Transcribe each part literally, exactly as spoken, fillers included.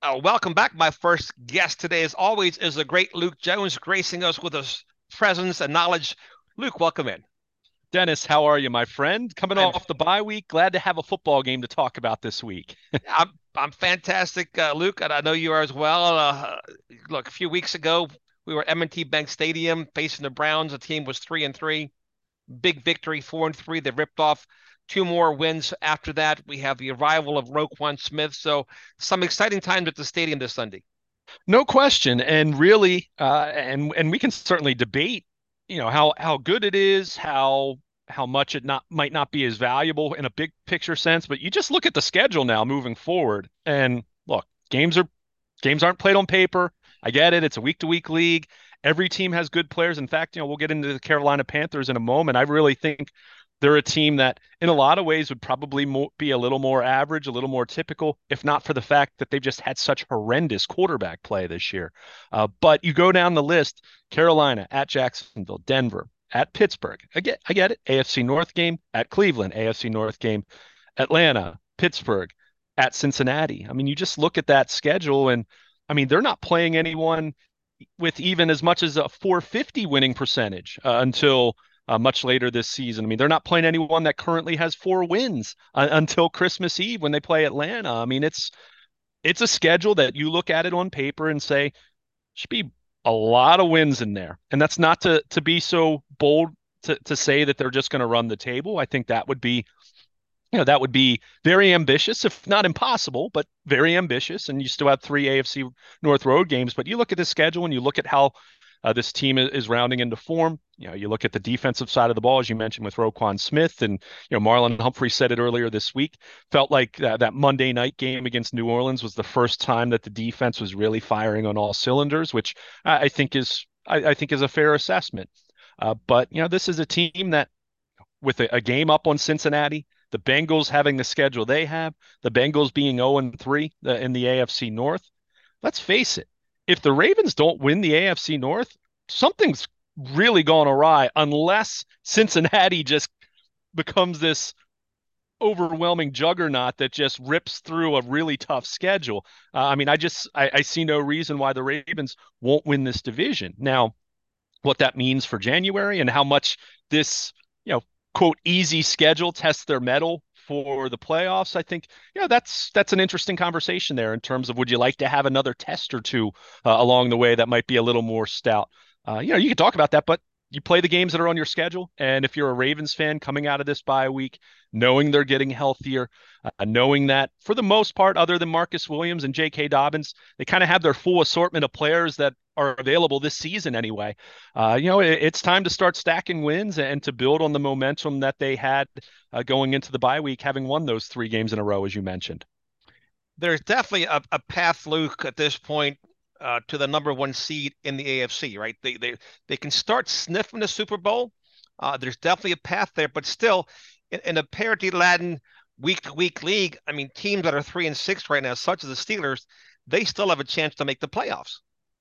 Uh, welcome back. My first guest today, as always, is the great Luke Jones, gracing us with his presence and knowledge. Luke, welcome in. Dennis, how are you, my friend? Coming I'm off the bye week, glad to have a football game to talk about this week. I'm I'm fantastic, uh, Luke, and I know you are as well. Uh, look, a few weeks ago, we were at M and T Bank Stadium facing the Browns. The team was three and three. Big victory, four and three. They ripped off two more wins after that. We have the arrival of Roquan Smith. So some exciting times at the stadium this Sunday. No question, and really, uh, and and we can certainly debate, you know, how how good it is, how how much it not might not be as valuable in a big picture sense, but you just look at the schedule now moving forward, and look, games are games aren't played on paper. I get it; it's a week to week league. Every team has good players. In fact, you know, we'll get into the Carolina Panthers in a moment. I really think they're a team that, in a lot of ways, would probably mo be a little more average, a little more typical, if not for the fact that they've just had such horrendous quarterback play this year. Uh, but you go down the list: Carolina at Jacksonville, Denver at Pittsburgh. I get, I get it. A F C North game at Cleveland, A F C North game, Atlanta, Pittsburgh, at Cincinnati. I mean, you just look at that schedule, and I mean, they're not playing anyone with even as much as a four fifty winning percentage uh, until uh, much later this season. I mean, they're not playing anyone that currently has four wins uh, until Christmas Eve when they play Atlanta. I mean, it's it's a schedule that you look at it on paper and say should be a lot of wins in there. And that's not to to be so bold to to say that they're just going to run the table. I think that would be you know, that would be very ambitious, if not impossible, but very ambitious. And you still have three A F C North road games. But you look at the schedule and you look at how uh, this team is rounding into form. You know, you look at the defensive side of the ball, as you mentioned with Roquan Smith, and you know, Marlon Humphrey said it earlier this week. Felt like that, that Monday night game against New Orleans was the first time that the defense was really firing on all cylinders, which I, I think is I, I think is a fair assessment. Uh, but you know, this is a team that with a, a game up on Cincinnati, the Bengals having the schedule they have, the Bengals being oh and three in the A F C North. Let's face it, if the Ravens don't win the A F C North, something's really gone awry unless Cincinnati just becomes this overwhelming juggernaut that just rips through a really tough schedule. Uh, I mean, I just I, I see no reason why the Ravens won't win this division. Now, what that means for January and how much this, you know, quote, easy schedule tests their mettle for the playoffs. I think, you know, that's that's an interesting conversation there in terms of would you like to have another test or two uh, along the way that might be a little more stout. Uh, you know, you can talk about that, but you play the games that are on your schedule. And if you're a Ravens fan coming out of this bye week, knowing they're getting healthier, uh, knowing that for the most part, other than Marcus Williams and J K. Dobbins, they kind of have their full assortment of players that are available this season anyway. Uh, you know, it, it's time to start stacking wins and to build on the momentum that they had uh, going into the bye week, having won those three games in a row, as you mentioned. There's definitely a, a path, Luke, at this point uh, to the number one seed in the A F C, right? They they they can start sniffing the Super Bowl. Uh, there's definitely a path there, but still, in, in a parity laden week to week league, I mean, teams that are three and six right now, such as the Steelers, they still have a chance to make the playoffs.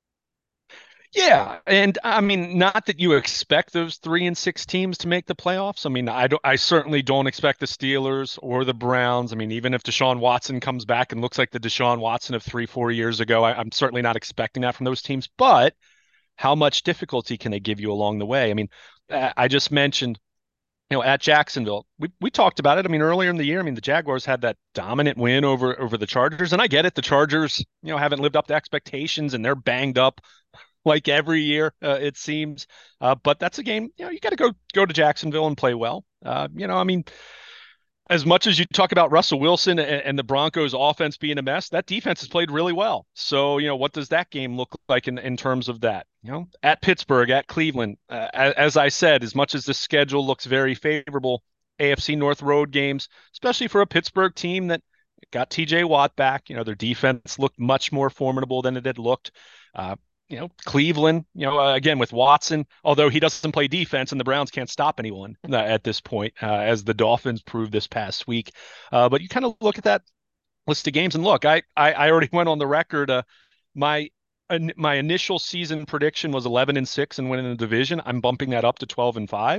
Yeah, and I mean, not that you expect those three and six teams to make the playoffs. I mean, I don't, I certainly don't expect the Steelers or the Browns. I mean, even if Deshaun Watson comes back and looks like the Deshaun Watson of three, four years ago, I, I'm certainly not expecting that from those teams. But how much difficulty can they give you along the way? I mean, uh, I just mentioned, you know, at Jacksonville, we we talked about it. I mean, earlier in the year, I mean, the Jaguars had that dominant win over over the Chargers, and I get it. The Chargers, you know, haven't lived up to expectations, and they're banged up like every year, uh, it seems. Uh, but that's a game, you know, you got to go go to Jacksonville and play well. Uh, you know, I mean, as much as you talk about Russell Wilson and, and the Broncos offense being a mess, that defense has played really well. So, you know, what does that game look like in, in terms of that? You know, at Pittsburgh, at Cleveland, uh, as, as I said, as much as the schedule looks very favorable, A F C North road games, especially for a Pittsburgh team that got T J Watt back. You know, their defense looked much more formidable than it had looked. Uh, you know, Cleveland, you know, uh, again with Watson, although he doesn't play defense and the Browns can't stop anyone uh, at this point, uh, as the Dolphins proved this past week. Uh, but you kind of look at that list of games and look, I, I, I already went on the record. Uh, my, my initial season prediction was eleven and six and winning the division. I'm bumping that up to twelve and five.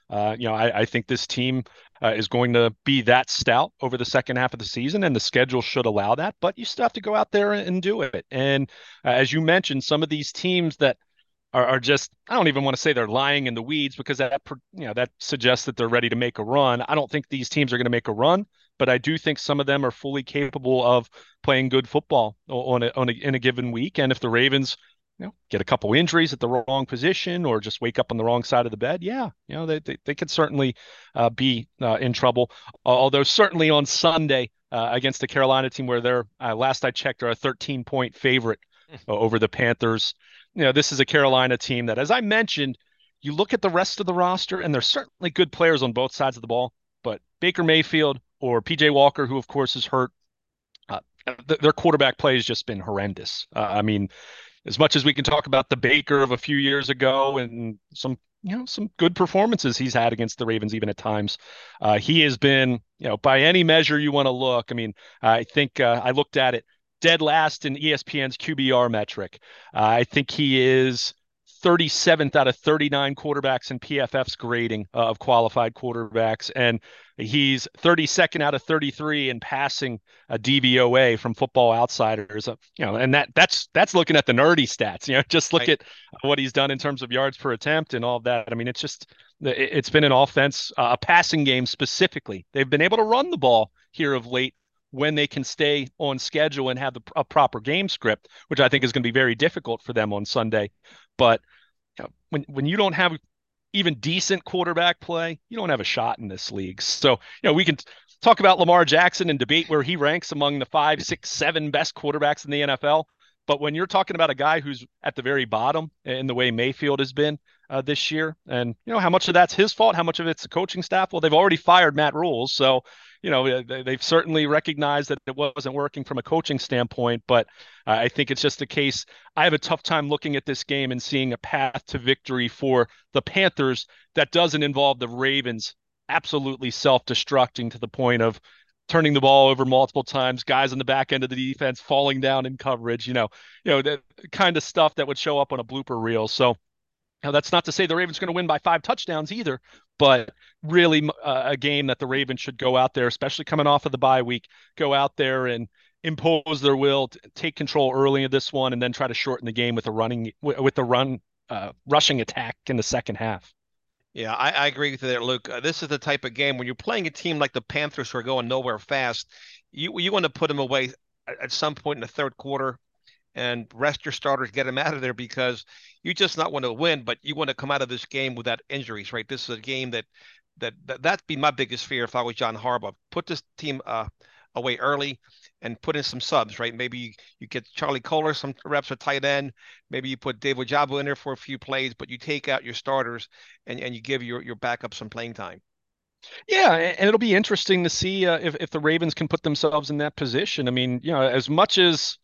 Uh, you know, I, I think this team uh, is going to be that stout over the second half of the season, and the schedule should allow that. But you still have to go out there and do it. And uh, as you mentioned, some of these teams that are, are just, I don't even want to say they're lying in the weeds, because that, you know, that suggests that they're ready to make a run. I don't think these teams are going to make a run, but I do think some of them are fully capable of playing good football on a, on a, in a given week. And if the Ravens, you know, get a couple injuries at the wrong position or just wake up on the wrong side of the bed, yeah, you know, they they, they could certainly uh, be uh, in trouble. Although certainly on Sunday uh, against the Carolina team, where they're uh, last I checked, are a thirteen point favorite uh, over the Panthers. You know, this is a Carolina team that, as I mentioned, you look at the rest of the roster, and there's certainly good players on both sides of the ball, but Baker Mayfield or P J Walker, who of course is hurt, uh, th- their quarterback play has just been horrendous. Uh, I mean, as much as we can talk about the Baker of a few years ago and some, you know, some good performances he's had against the Ravens, even at times, uh, he has been, you know, by any measure you want to look. I mean, I think uh, I looked at it, dead last in E S P N's Q B R metric. Uh, I think he is thirty-seventh out of thirty-nine quarterbacks in P F F's grading uh, of qualified quarterbacks, and he's thirty-second out of thirty-three in passing a D V O A from Football Outsiders. Uh, you know, and that that's that's looking at the nerdy stats. You know, just look Right. at what he's done in terms of yards per attempt and all of that. I mean, it's just it's been an offense, uh, a passing game specifically. They've been able to run the ball here of late when they can stay on schedule and have the, a proper game script, which I think is going to be very difficult for them on Sunday. But you know, when when you don't have even decent quarterback play, you don't have a shot in this league. So, you know, we can talk about Lamar Jackson and debate where he ranks among the five, six, seven best quarterbacks in the N F L. But when you're talking about a guy who's at the very bottom in the way Mayfield has been uh, this year, and you know how much of that's his fault, how much of it's the coaching staff. Well, they've already fired Matt Rule, so you know they've certainly recognized that it wasn't working from a coaching standpoint. But uh, I think it's just a case. I have a tough time looking at this game and seeing a path to victory for the Panthers that doesn't involve the Ravens absolutely self-destructing to the point of turning the ball over multiple times, guys on the back end of the defense falling down in coverage, you know, you know, the kind of stuff that would show up on a blooper reel. So, you know, that's not to say the Ravens are going to win by five touchdowns either, but really uh, a game that the Ravens should go out there, especially coming off of the bye week, go out there and impose their will, take control early in this one, and then try to shorten the game with a running with the run uh, rushing attack in the second half. Yeah, I, I agree with you there, Luke. Uh, this is the type of game when you're playing a team like the Panthers who are going nowhere fast. You you want to put them away at, at some point in the third quarter and rest your starters, get them out of there because you just not want to win, but you want to come out of this game without injuries, right? This is a game that that, that that'd be my biggest fear if I was John Harbaugh. Put this team uh, away early and put in some subs, right? Maybe you, you get Charlie Kohler some reps at tight end. Maybe you put David Ojabo in there for a few plays, but you take out your starters and, and you give your, your backup some playing time. Yeah, and it'll be interesting to see uh, if if the Ravens can put themselves in that position. I mean, you know, as much as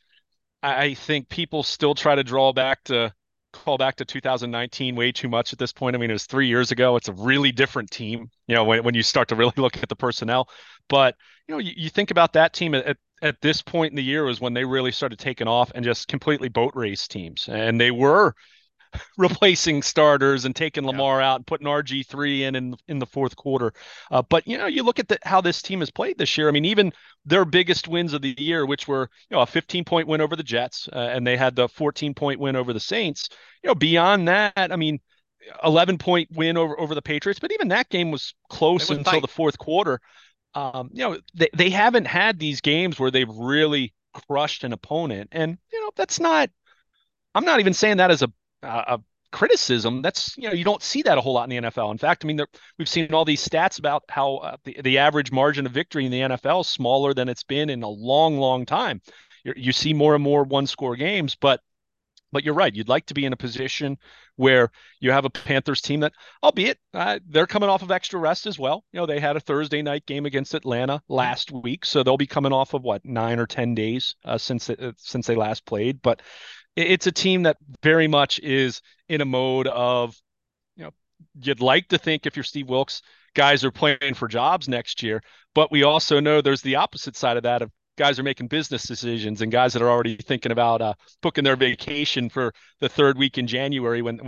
I think people still try to draw back to call back to two thousand nineteen way too much at this point. I mean, it was three years ago. It's a really different team, you know, when, when you start to really look at the personnel. But, you know, you, you think about that team at, at this point in the year was when they really started taking off and just completely boat race teams. And they were replacing starters and taking Yeah. Lamar out and putting R G three in in, in the fourth quarter. Uh, but you know, you look at the, how this team has played this year. I mean, even their biggest wins of the year, which were you know a fifteen point win over the Jets, uh, and they had the fourteen point win over the Saints. You know, beyond that, I mean, eleven point win over over the Patriots. But even that game was It close was until tight. the fourth quarter. Um, you know, they they haven't had these games where they've really crushed an opponent, and you know, that's not. I'm not even saying that as a a criticism. That's you know you don't see that a whole lot in the N F L. In fact, I mean we've seen all these stats about how uh, the the average margin of victory in the N F L is smaller than it's been in a long, long time. You're, you see more and more one score games, but but you're right. You'd like to be in a position where you have a Panthers team that, albeit uh, they're coming off of extra rest as well. You know, they had a Thursday night game against Atlanta last week, so they'll be coming off of what nine or ten days uh, since uh, since they last played. But it's a team that very much is in a mode of, you know, you'd like to think if you're Steve Wilks, guys are playing for jobs next year, but we also know there's the opposite side of that of guys are making business decisions and guys that are already thinking about uh, booking their vacation for the third week in January when when this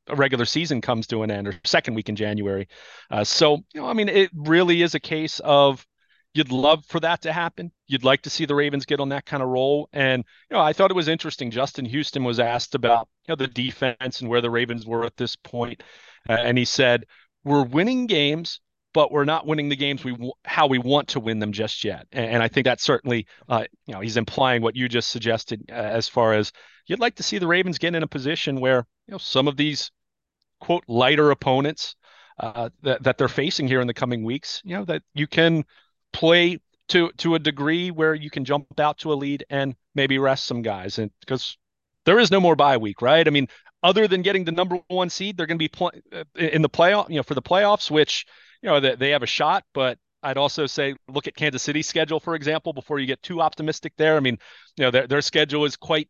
a regular season comes to an end, or second week in January. Uh, so, you know, I mean, it really is a case of you'd love for that to happen. You'd like to see the Ravens get on that kind of roll. And, you know, I thought it was interesting. Justin Houston was asked about, you know, the defense and where the Ravens were at this point. Uh, and he said, we're winning games, but we're not winning the games we w- how we want to win them just yet. And, and I think that certainly, uh, you know, he's implying what you just suggested uh, as far as you'd like to see the Ravens get in a position where, you know, some of these quote lighter opponents uh, that that they're facing here in the coming weeks, you know, that you can play to to a degree where you can jump out to a lead and maybe rest some guys, and because there is no more bye week, right? I mean, other than getting the number one seed, they're going to be play, uh, in the playoff, you know, for the playoffs, which you know they, they have a shot, but I'd also say look at Kansas City's schedule, for example, before you get too optimistic there. I mean, you know, their their schedule is quite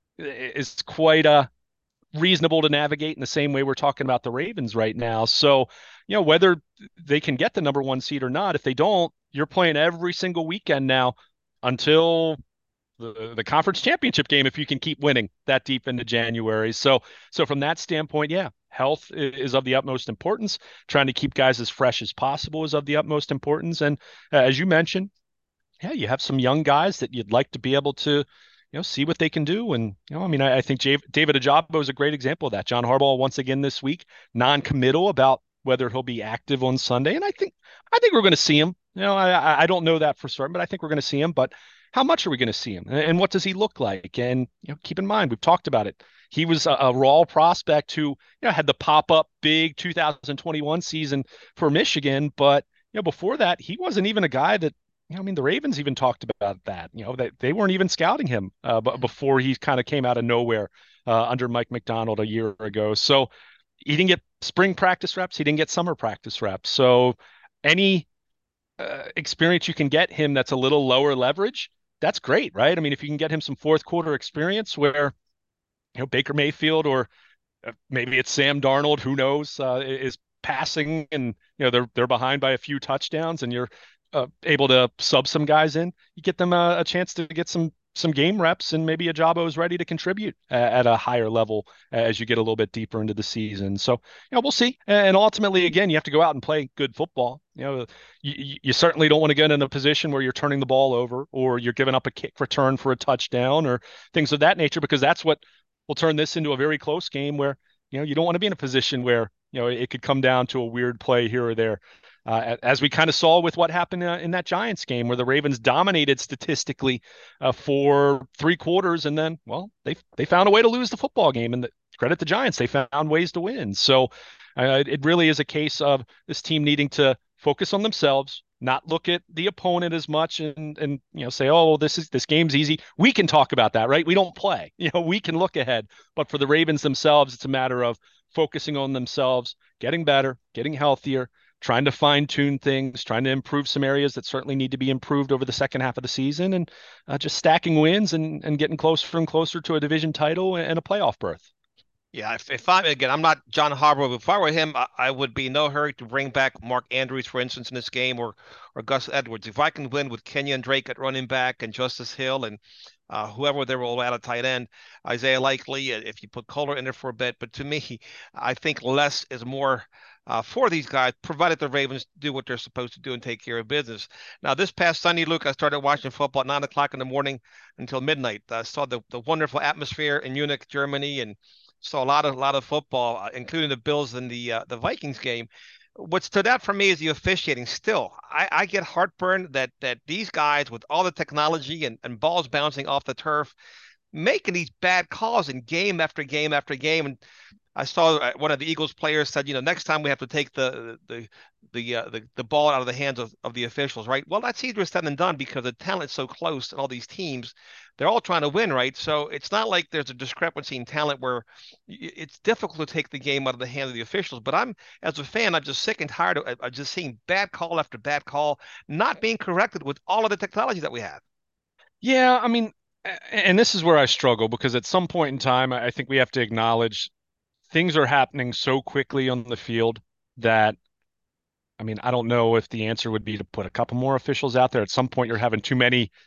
is quite uh reasonable to navigate in the same way we're talking about the Ravens right now. So, you know, whether they can get the number one seed or not, if they don't, you're playing every single weekend now until the, the conference championship game if you can keep winning that deep into January. So, so from that standpoint, yeah, health is of the utmost importance. Trying to keep guys as fresh as possible is of the utmost importance. And uh, as you mentioned, yeah, you have some young guys that you'd like to be able to, you know, see what they can do. And, you know, I mean, I, I think J- David Ajabo is a great example of that. John Harbaugh, once again this week, non-committal about whether he'll be active on Sunday. And I think, I think we're going to see him. You know, I, I don't know that for certain, but I think we're going to see him. But how much are we going to see him? And, and what does he look like? And, you know, keep in mind, we've talked about it. He was a, a raw prospect who, you know, had the pop-up big two thousand twenty-one season for Michigan. But, you know, before that, he wasn't even a guy that, you know, I mean, the Ravens even talked about that. You know, that they weren't even scouting him uh, but before he kind of came out of nowhere uh, under Mike McDonald a year ago. So he didn't get spring practice reps. He didn't get summer practice reps. So any uh, experience you can get him that's a little lower leverage, that's great, right? I mean, if you can get him some fourth quarter experience where, you know, Baker Mayfield or uh, maybe it's Sam Darnold, who knows, uh, is passing and, you know, they're they're behind by a few touchdowns and you're uh, able to sub some guys in, you get them a, a chance to get some some game reps and maybe Ajabo is ready to contribute at, at a higher level as you get a little bit deeper into the season. So, you know, we'll see. And ultimately, again, you have to go out and play good football. You know, you, you certainly don't want to get in a position where you're turning the ball over or you're giving up a kick return for a touchdown or things of that nature, because that's what will turn this into a very close game where, you know, you don't want to be in a position where, you know, it could come down to a weird play here or there. Uh, as we kind of saw with what happened uh, in that Giants game where the Ravens dominated statistically uh, for three quarters. And then, well, they they found a way to lose the football game. And the, credit the Giants, they found ways to win. So uh, it really is a case of this team needing to focus on themselves, not look at the opponent as much and and you know say, oh, this is this game's easy. We can talk about that, right? We don't play. You know, we can look ahead. But for the Ravens themselves, it's a matter of focusing on themselves, getting better, getting healthier, trying to fine tune things, trying to improve some areas that certainly need to be improved over the second half of the season, and uh, just stacking wins and, and getting closer and closer to a division title and a playoff berth. Yeah, if, if I'm again, I'm not John Harbaugh. If I were him, I, I would be in no hurry to bring back Mark Andrews, for instance, in this game, or or Gus Edwards. If I can win with Kenyon Drake at running back and Justice Hill and uh, whoever they will add a tight end, Isaiah Likely, uh, if you put Kohler in there for a bit. But to me, I think less is more uh, for these guys, provided the Ravens do what they're supposed to do and take care of business. Now, this past Sunday, Luke, I started watching football at nine o'clock in the morning until midnight. I saw the, the wonderful atmosphere in Munich, Germany, and saw a lot of a lot of football, uh, including the Bills and the uh, the Vikings game. What stood out for me is the officiating. Still, I, I get heartburn that that these guys, with all the technology and, and balls bouncing off the turf, making these bad calls in game after game after game. And I saw uh, one of the Eagles players said, you know, next time we have to take the the the uh, the, the ball out of the hands of, of the officials, right? Well, that's easier said than done because the talent's so close and all these teams, they're all trying to win, right? So it's not like there's a discrepancy in talent where it's difficult to take the game out of the hands of the officials. But I'm, as a fan, I'm just sick and tired of, of just seeing bad call after bad call not being corrected with all of the technology that we have. Yeah, I mean, and this is where I struggle because at some point in time, I think we have to acknowledge things are happening so quickly on the field that, I mean, I don't know if the answer would be to put a couple more officials out there. At some point, you're having too many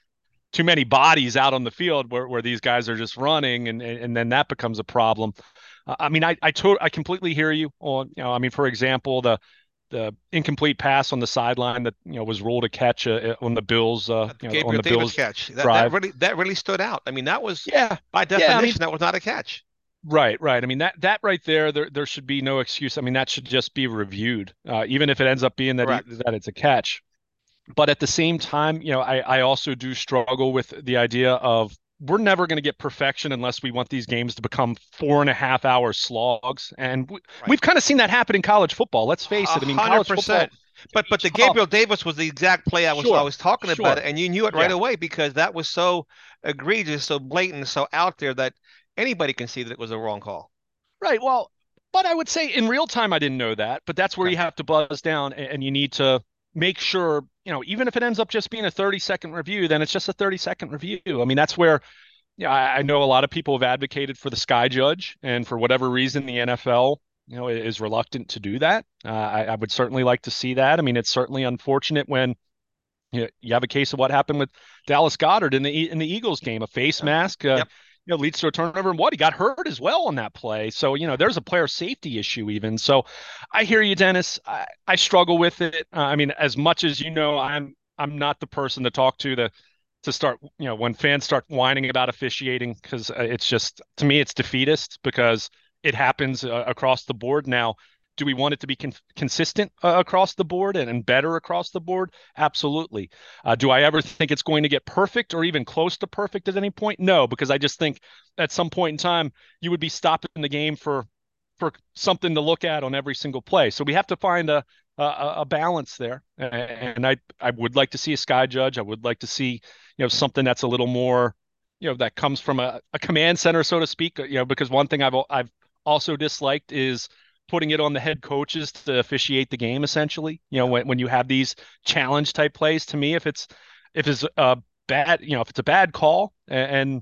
too many bodies out on the field where, where these guys are just running, and and then that becomes a problem. Uh, I mean, I I, to, I completely hear you on, you know, I mean, for example, the the incomplete pass on the sideline that, you know, was ruled a catch uh, on the Bills, uh, Uh, you know, on Gabriel the Davis Bills catch that that drive. really that really stood out. I mean, that was Yeah, by yeah. I mean, definition that was not a catch. right, right. I mean, that that right there, there there should be no excuse. I mean, that should just be reviewed, uh, even if it ends up being that he, Correct. that it's a catch. But at the same time, you know, I, I also do struggle with the idea of we're never going to get perfection unless we want these games to become four and a half hour slogs. And we, Right. we've kind of seen that happen in college football. Let's face A it. I mean, hundred college football percent. can But be but the tough. Gabriel Davis was the exact play I was I Sure, was talking about sure. it, and you knew it right Yeah, away because that was so egregious, so blatant, so out there that anybody can see that it was a wrong call. right. Well, but I would say in real time, I didn't know that. But that's where Okay. you have to buzz down and, and you need to make sure, you know, even if it ends up just being a thirty second review, then it's just a thirty second review. I mean, that's where, yeah, I, I know a lot of people have advocated for the Sky Judge, and for whatever reason, the N F L, you know, is reluctant to do that. Uh, I, I would certainly like to see that. I mean, it's certainly unfortunate when you know, you have a case of what happened with Dallas Goedert in the in the Eagles game, a face Yep. mask, uh, Yep. you know, leads to a turnover, and what he got hurt as well on that play. So you know, there's a player safety issue even. So I hear you, Dennis. I, I struggle with it. Uh, I mean, as much as you know, I'm I'm not the person to talk to the to start, you know, when fans start whining about officiating, because it's just, to me, it's defeatist because it happens uh, across the board. Now, do we want it to be con- consistent uh, across the board and, and better across the board? Absolutely. Uh, do I ever think it's going to get perfect or even close to perfect at any point? No, because I just think at some point in time you would be stopping the game for for something to look at on every single play. So we have to find a a, a balance there. And I I would like to see a sky judge. I would like to see, you know, something that's a little more, you know, that comes from a, a command center, so to speak. You know, because one thing I've I've also disliked is putting it on the head coaches to officiate the game. Essentially, you know, Yep. when when you have these challenge type plays, to me, if it's if it's a bad, you know, if it's a bad call, and,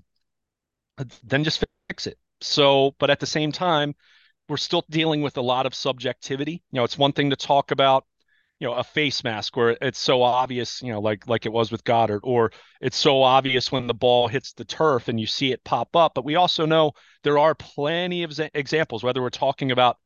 and then just fix it. So, but at the same time, we're still dealing with a lot of subjectivity. You know, it's one thing to talk about, you know, a face mask where it's so obvious, you know, like like it was with Goddard, or it's so obvious when the ball hits the turf and you see it pop up. But we also know there are plenty of examples, whether we're talking about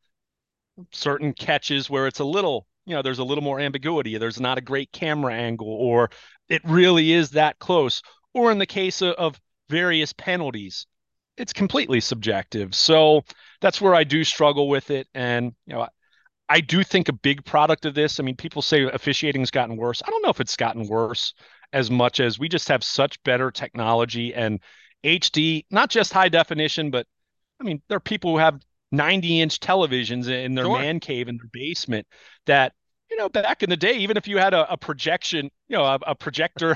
certain catches where it's a little, you know, there's a little more ambiguity, there's not a great camera angle, or it really is that close, or in the case of, of various penalties, it's completely subjective. So that's where I do struggle with it. And, you know, I do think a big product of this, I mean, people say officiating's gotten worse. I don't know if it's gotten worse as much as we just have such better technology and H D, not just high definition, but I mean, there are people who have ninety inch televisions in their Sure. man cave in their basement that, you know, back in the day, even if you had a, a projection, you know, a, a projector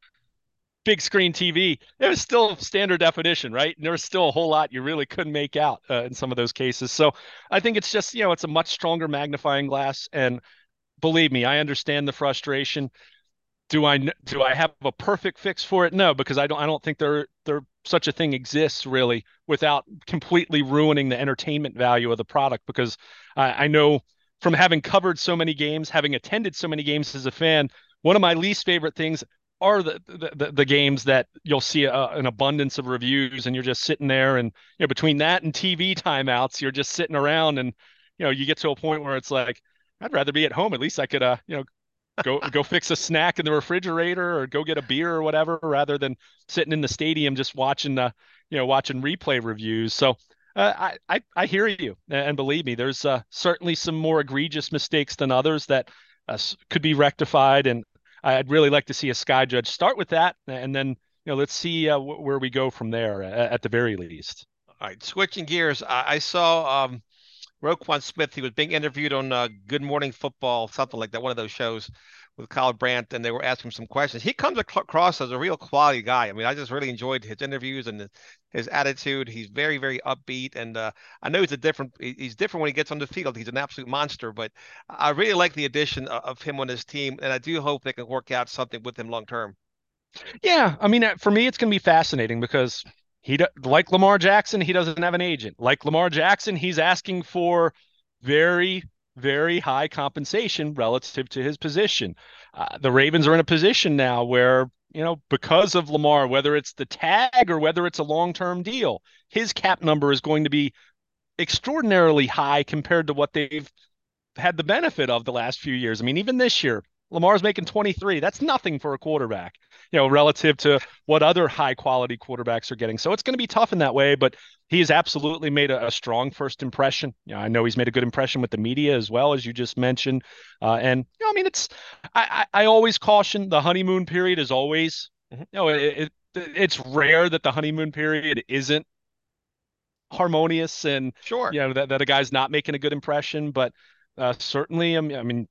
big screen T V, it was still standard definition, right? And there was still a whole lot you really couldn't make out uh, in some of those cases. So I think it's just, you know, it's a much stronger magnifying glass. And believe me, I understand the frustration. Do I do I have a perfect fix for it? No, because I don't I don't think there there such a thing exists really without completely ruining the entertainment value of the product. Because I, I know from having covered so many games, having attended so many games as a fan, one of my least favorite things are the the, the games that you'll see a, an abundance of reviews and you're just sitting there, and you know, between that and T V timeouts, you're just sitting around, and you know, you get to a point where it's like, I'd rather be at home. At least I could uh you know go go fix a snack in the refrigerator or go get a beer or whatever, rather than sitting in the stadium just watching the you know watching replay reviews. So uh, I, I I hear you, and believe me, there's uh, certainly some more egregious mistakes than others that uh, could be rectified, and I'd really like to see a sky judge start with that, and then you know let's see uh, where we go from there at, at the very least. All right. Switching gears, I, I saw um, Roquan Smith. He was being interviewed on uh, Good Morning Football, something like that, one of those shows with Kyle Brandt, and they were asking him some questions. He comes ac- across as a real quality guy. I mean, I just really enjoyed his interviews and his, his attitude. He's very, very upbeat, and uh, I know he's a different. He's different when he gets on the field. He's an absolute monster, but I really like the addition of, of him on his team, and I do hope they can work out something with him long term. Yeah, I mean, uh, for me, it's going to be fascinating because he, do- like Lamar Jackson, he doesn't have an agent. Like Lamar Jackson, he's asking for very, very high compensation relative to his position. Uh, the Ravens are in a position now where you know, because of Lamar, whether it's the tag or whether it's a long-term deal, his cap number is going to be extraordinarily high compared to what they've had the benefit of the last few years. I mean, even this year, Lamar's making twenty-three. That's nothing for a quarterback, you know, relative to what other high quality quarterbacks are getting. So it's going to be tough in that way, but he has absolutely made a, a strong first impression. You know, I know he's made a good impression with the media as well, as you just mentioned. Uh, and, you know, I mean, it's, I, I, I always caution the honeymoon period is always, Mm-hmm. you know, it, it, it's rare that the honeymoon period isn't harmonious and, Sure. you know, that, that a guy's not making a good impression, but uh, certainly, I mean, I mean,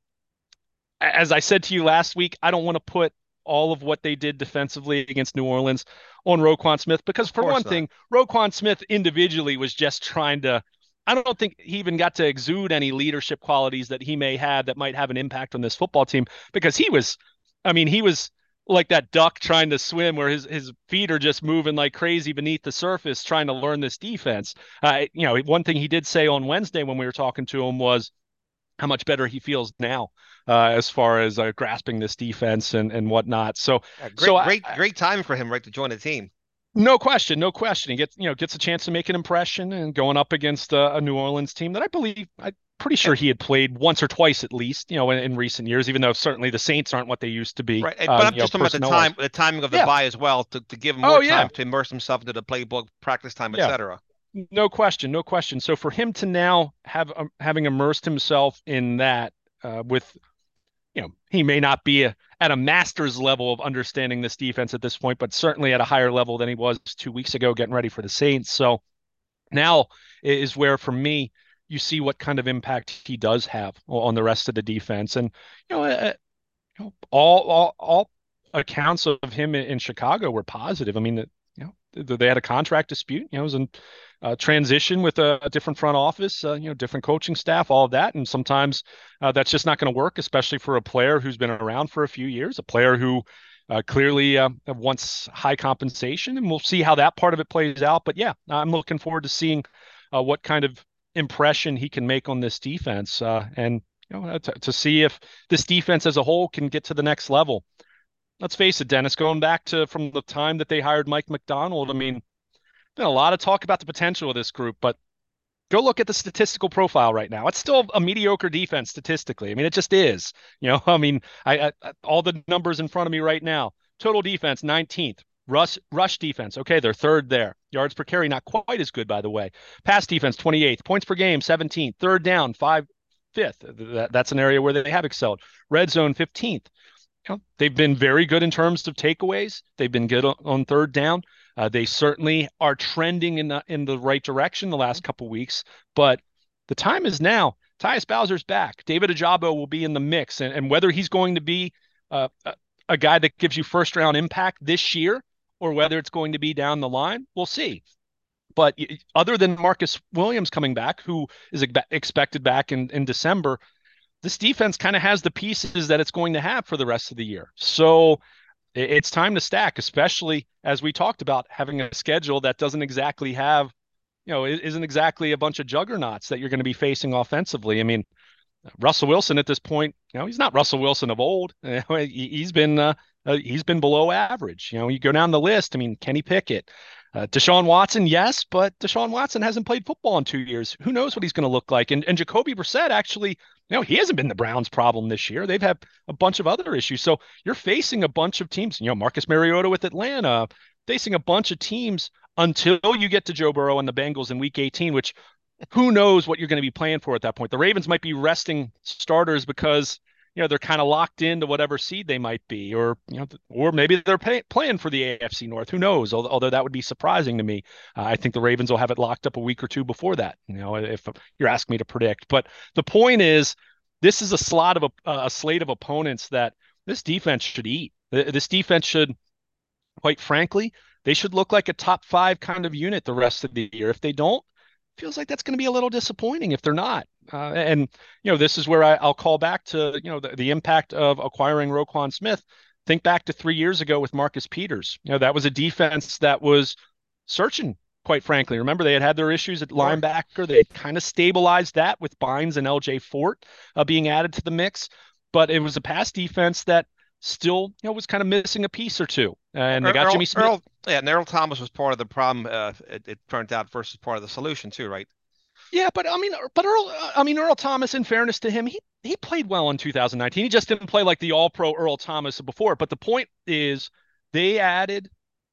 as I said to you last week, I don't want to put all of what they did defensively against New Orleans on Roquan Smith because, Of for course one not. thing, Roquan Smith individually was just trying to. I don't think he even got to exude any leadership qualities that he may have that might have an impact on this football team because he was, I mean, he was like that duck trying to swim where his, his feet are just moving like crazy beneath the surface trying to learn this defense. Uh, you know, one thing he did say on Wednesday when we were talking to him was, how much better he feels now uh, as far as uh, grasping this defense and and whatnot. So Yeah, so great, I, great, I, great time for him, right, to join the team. no question, no question. He gets you know gets a chance to make an impression and going up against a, a New Orleans team that I believe I'm pretty And sure he had played once or twice at least, you know, in, in recent years. Even though certainly the Saints aren't what they used to be, right, and- but uh, I'm you know, just talking about the personnel wise. time, the timing of the Yeah. buy as well, to, to give him more Oh time yeah. to immerse himself into the playbook, practice time, Yeah. et cetera. No question, no question. So for him to now have um, having immersed himself in that uh, with you know, he may not be a, at a master's level of understanding this defense at this point, but certainly at a higher level than he was two weeks ago getting ready for the Saints. So now is where, for me, you see what kind of impact he does have on the rest of the defense. And, you know, uh, you know all, all, all accounts of him in Chicago were positive. I mean, you know, they had a contract dispute. You know, it was in uh, transition with a, a different front office, uh, you know, different coaching staff, all of that. And sometimes uh, that's just not going to work, especially for a player who's been around for a few years, a player who uh, clearly uh, wants high compensation. And we'll see how that part of it plays out. But yeah, I'm looking forward to seeing uh, what kind of impression he can make on this defense, uh, and you know, to, to see if this defense as a whole can get to the next level. Let's face it, Dennis, going back to from the time that they hired Mike Macdonald, I mean, been a lot of talk about the potential of this group, but go look at the statistical profile right now. It's still a mediocre defense statistically. I mean, it just is. You know, I mean, I, I all the numbers in front of me right now. Total defense nineteenth. Rush rush defense. Okay, they're third there. Yards per carry not quite as good, by the way. Pass defense twenty-eighth. Points per game seventeenth. Third down five fifth. That, that's an area where they have excelled. Red zone fifteenth. You know, they've been very good in terms of takeaways. They've been good on, on third down. Uh, they certainly are trending in the in the right direction the last couple weeks, but the time is now. Tyus Bowser's back. David Ajabo will be in the mix, and, and whether he's going to be uh, a, a guy that gives you first round impact this year or whether it's going to be down the line, we'll see. But other than Marcus Williams coming back, who is expected back in, in December, this defense kind of has the pieces that it's going to have for the rest of the year. So it's time to stack, especially as we talked about having a schedule that doesn't exactly have, you know, isn't exactly a bunch of juggernauts that you're going to be facing offensively. I mean, Russell Wilson at this point, you know, he's not Russell Wilson of old. He's been uh, uh, he's been below average. You know, you go down the list. I mean, Kenny Pickett, uh, Deshaun Watson, yes, but Deshaun Watson hasn't played football in two years. Who knows what he's going to look like? And and Jacoby Brissett actually, you know, he hasn't been the Browns' problem this year. They've had a bunch of other issues. So you're facing a bunch of teams. You know, Marcus Mariota with Atlanta, facing a bunch of teams until you get to Joe Burrow and the Bengals in Week eighteen, which who knows what you're going to be playing for at that point. The Ravens might be resting starters because, you know, they're kind of locked into whatever seed they might be, or, you know, or maybe they're pay, playing for the A F C North. Who knows? Although, although that would be surprising to me. Uh, I think the Ravens will have it locked up a week or two before that, you know, if you're asking me to predict. But the point is, this is a slot of a, a slate of opponents that this defense should eat. This defense should, quite frankly, they should look like a top five kind of unit the rest of the year. If they don't, feels like that's going to be a little disappointing if they're not. Uh, and, you know, this is where I, I'll call back to, you know, the, the impact of acquiring Roquan Smith. Think back to three years ago with Marcus Peters. You know, that was a defense that was searching, quite frankly. Remember, they had had their issues at Sure. linebacker. They kind of stabilized that with Bynes and L J Fort uh, being added to the mix. But it was a pass defense that still, you know, was kind of missing a piece or two. And they got Earl, Jimmy Smith. Earl, yeah, and Earl Thomas was part of the problem. Uh, it, it turned out versus part of the solution too, right? Yeah, but I mean, but Earl, I mean, Earl Thomas, in fairness to him, he he played well in two thousand nineteen. He just didn't play like the All-Pro Earl Thomas before. But the point is, they added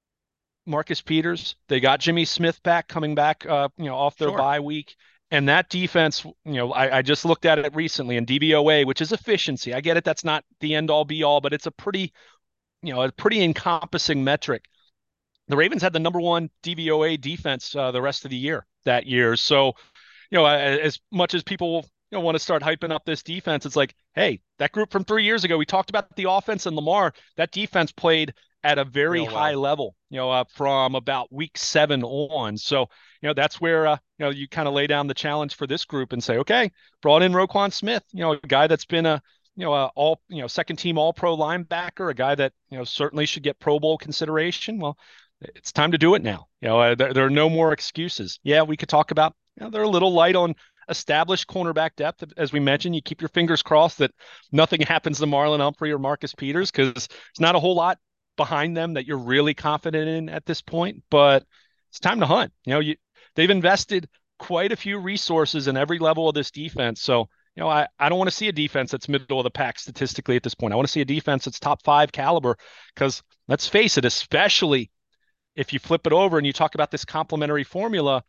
Marcus Peters. They got Jimmy Smith back, coming back, uh, you know, off their Sure. bye week. And that defense, you know, I, I just looked at it recently in D V O A, which is efficiency. I get it. That's not the end all be all, but it's a pretty, you know, a pretty encompassing metric. The Ravens had the number one D V O A defense uh, the rest of the year that year. So, you know, as much as people, you know, want to start hyping up this defense, it's like, hey, that group from three years ago, we talked about the offense and Lamar. That defense played at a very Real high well. level, you know, uh, from about week seven on. So, you know, that's where, uh, you know, you kind of lay down the challenge for this group and say, okay, brought in Roquan Smith, you know, a guy that's been a, you know, a all, you know, second team all pro linebacker, a guy that, you know, certainly should get Pro Bowl consideration. Well, it's time to do it now. You know, uh, there, there are no more excuses. Yeah, we could talk about, you know, they're a little light on established cornerback depth. As we mentioned, you keep your fingers crossed that nothing happens to Marlon Humphrey or Marcus Peters, because there's not a whole lot behind them that you're really confident in at this point. But it's time to hunt. You know, you they've invested quite a few resources in every level of this defense. So, you know, I, I don't want to see a defense that's middle of the pack statistically at this point. I want to see a defense that's top five caliber, because let's face it, especially if you flip it over and you talk about this complementary formula,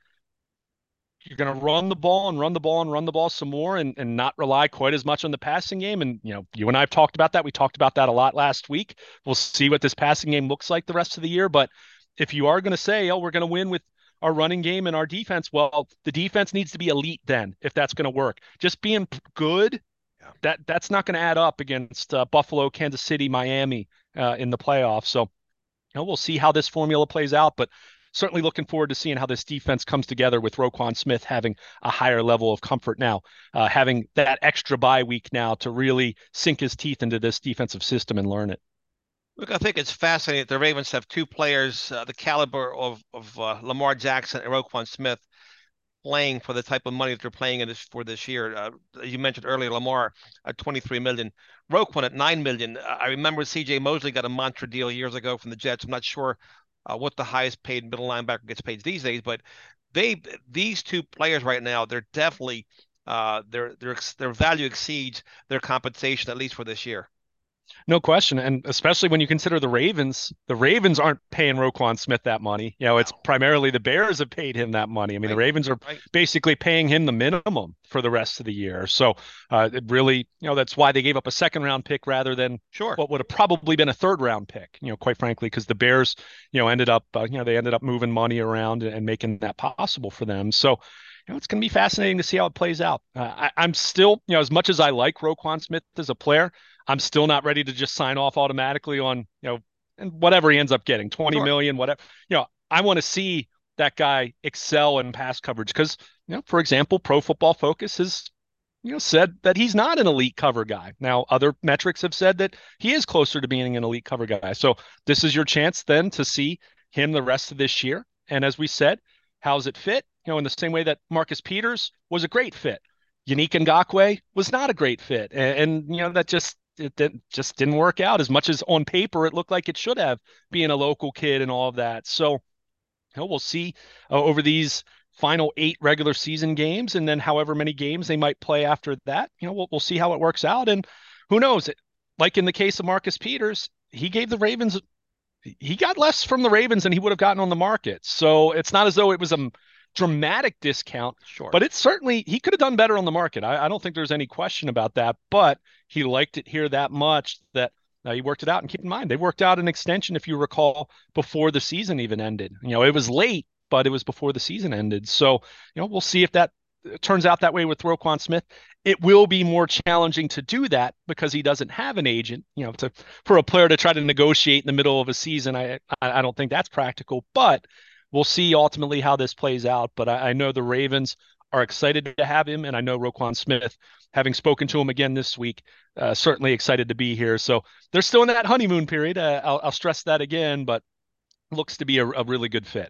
you're going to run the ball and run the ball and run the ball some more, and, and not rely quite as much on the passing game. And, you know, you and I have talked about that. We talked about that a lot last week. We'll see what this passing game looks like the rest of the year. But if you are going to say, oh, we're going to win with our running game and our defense, well, the defense needs to be elite then, if that's going to work. Just being good, Yeah. that that's not going to add up against uh, Buffalo, Kansas City, Miami uh, in the playoffs. So, you know, we'll see how this formula plays out, but certainly looking forward to seeing how this defense comes together with Roquan Smith having a higher level of comfort now, uh, having that extra bye week now to really sink his teeth into this defensive system and learn it. Look, I think it's fascinating that the Ravens have two players, uh, the caliber of of uh, Lamar Jackson and Roquan Smith, playing for the type of money that they're playing in this for this year. Uh, you mentioned earlier Lamar at twenty-three million, Roquan at nine million. I remember C J Mosley got a mantra deal years ago from the Jets. I'm not sure uh, what the highest paid middle linebacker gets paid these days, but they these two players right now, they're definitely uh, their their their value exceeds their compensation, at least for this year. No question. And especially when you consider the Ravens, the Ravens aren't paying Roquan Smith that money. You know, it's No, primarily the Bears have paid him that money. I mean, the right, Ravens are right, basically paying him the minimum for the rest of the year. So uh, it really, you know, that's why they gave up a second round pick rather than sure. what would have probably been a third round pick, you know, quite frankly, because the Bears, you know, ended up, uh, you know, they ended up moving money around and making that possible for them. So, you know, it's going to be fascinating to see how it plays out. Uh, I, I'm still, you know, as much as I like Roquan Smith as a player, I'm still not ready to just sign off automatically on, you know, and whatever he ends up getting, twenty Sure. million, whatever. You know, I want to see that guy excel in pass coverage because, you know, for example, Pro Football Focus has, you know, said that he's not an elite cover guy. Now, other metrics have said that he is closer to being an elite cover guy. So this is your chance then to see him the rest of this year. And as we said, how's it fit? You know, in the same way that Marcus Peters was a great fit. Yannick Ngakoue was not a great fit. And, and you know, that just it didn't, just didn't work out as much as on paper it looked like it should have, being a local kid and all of that. So, you know, we'll see uh, over these final eight regular season games, and then however many games they might play after that. You know, we'll we'll see how it works out, and who knows? Like in the case of Marcus Peters, he gave the Ravens, he got less from the Ravens than he would have gotten on the market. So it's not as though it was a dramatic discount, Sure. but it's certainly he could have done better on the market. I, I don't think there's any question about that. But he liked it here that much that uh, he worked it out. And keep in mind, they worked out an extension, if you recall, before the season even ended. You know, it was late, but it was before the season ended. So, you know, we'll see if that turns out that way with Roquan Smith. It will be more challenging to do that because he doesn't have an agent. You know, to for a player to try to negotiate in the middle of a season, I I don't think that's practical. But we'll see ultimately how this plays out. But I, I know the Ravens are excited to have him, and I know Roquan Smith, having spoken to him again this week, uh, certainly excited to be here. So they're still in that honeymoon period. Uh, I'll, I'll stress that again, but looks to be a, a really good fit.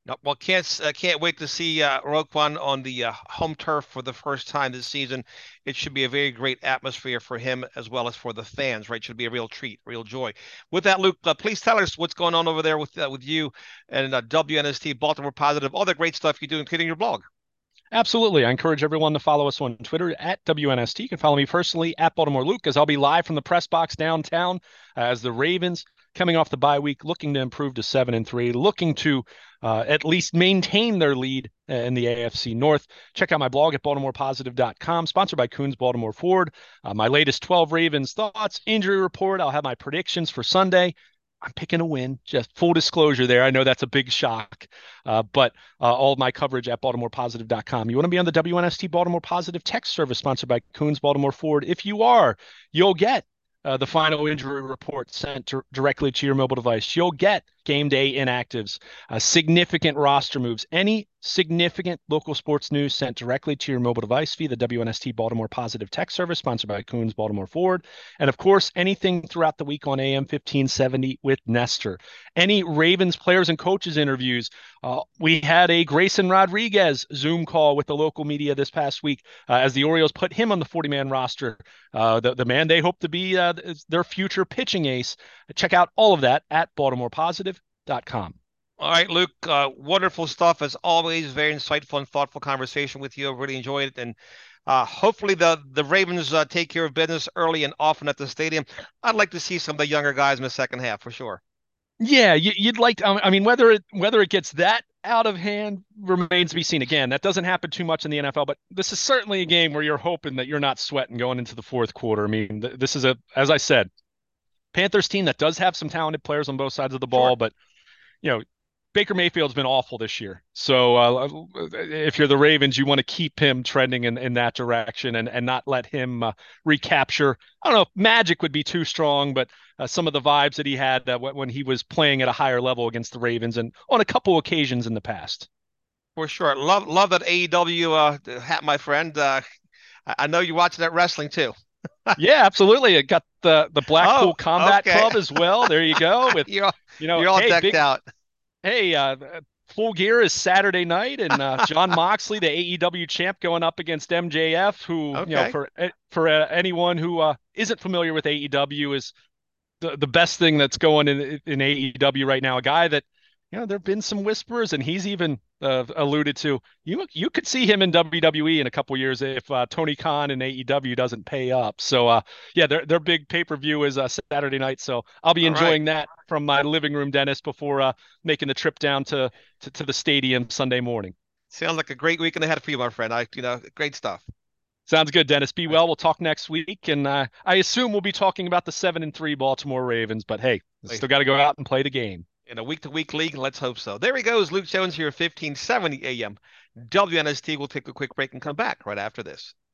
No, well, can't uh, can't wait to see uh, Roquan on the uh, home turf for the first time this season. It should be a very great atmosphere for him as well as for the fans. Right, should be a real treat, real joy. With that, Luke, uh, please tell us what's going on over there with uh, with you and uh, W N S T Baltimore Positive, all the great stuff you do, including your blog. Absolutely. I encourage everyone to follow us on Twitter at W N S T. You can follow me personally at Baltimore Luke, as I'll be live from the press box downtown as the Ravens, coming off the bye week, looking to improve to seven and three, looking to uh, at least maintain their lead in the A F C North. Check out my blog at baltimore positive dot com, sponsored by Coons Baltimore Ford. Uh, my latest twelve Ravens thoughts, injury report. I'll have my predictions for Sunday. I'm picking a win. Just full disclosure there. I know that's a big shock, uh, but uh, all of my coverage at baltimore positive dot com. You want to be on the W N S T Baltimore Positive text service sponsored by Coons Baltimore Ford? If you are, you'll get uh, the final injury report sent to, directly to your mobile device. You'll get game day inactives, uh, significant roster moves, any significant local sports news sent directly to your mobile device via the W N S T Baltimore Positive text service sponsored by Coons Baltimore Ford. And of course, anything throughout the week on A M fifteen seventy with Nestor. Any Ravens players and coaches interviews. Uh, we had a Grayson Rodriguez Zoom call with the local media this past week uh, as the Orioles put him on the forty-man roster. Uh, the, the man they hope to be uh, their future pitching ace. Check out all of that at baltimore positive dot com. All right, Luke, uh, wonderful stuff as always. Very insightful and thoughtful conversation with you. I really enjoyed it, and uh, hopefully the the Ravens uh, take care of business early and often at the stadium. I'd like to see some of the younger guys in the second half for sure. Yeah, you, you'd like. To, I mean, whether it whether it gets that out of hand remains to be seen. Again, that doesn't happen too much in the N F L, but this is certainly a game where you're hoping that you're not sweating going into the fourth quarter. I mean, th- this is a, as I said, Panthers team that does have some talented players on both sides of the ball, Sure. but you know, Baker Mayfield's been awful this year. So uh, if you're the Ravens, you want to keep him trending in, in that direction and, and not let him uh, recapture. I don't know if magic would be too strong, but uh, some of the vibes that he had uh, when he was playing at a higher level against the Ravens and on a couple occasions in the past. For sure. Love love that A E W uh, hat, my friend. Uh, I, I know you're watching that wrestling too. Yeah, absolutely. It got the the Oh, Blackpool Combat okay. Club as well. There you go. With You're you know, you're all hey, decked big out. hey, uh, Full Gear is Saturday night, and uh, John Moxley, the A E W champ, going up against M J F, who you know Okay. for eh, for uh, anyone who uh, isn't familiar with A E W is the the best thing that's going in in A E W right now. A guy that you know there have been some whispers, and he's even uh, alluded to you you could see him in W W E in a couple years if uh, Tony Khan and A E W doesn't pay up. So uh, yeah, their their big pay per view is uh, Saturday night, so I'll be All right. enjoying that from my living room, Dennis, before uh, making the trip down to, to to the stadium Sunday morning. Sounds like a great weekend ahead for you, my friend. I, you know, great stuff. Sounds good, Dennis. Be All right. well. We'll talk next week, and uh, I assume we'll be talking about the seven and three Baltimore Ravens. But hey, Wait, still got to go out and play the game. in a week-to-week league, let's hope so. There he goes, Luke Jones here, fifteen seventy A M. W N S T will take a quick break and come back right after this.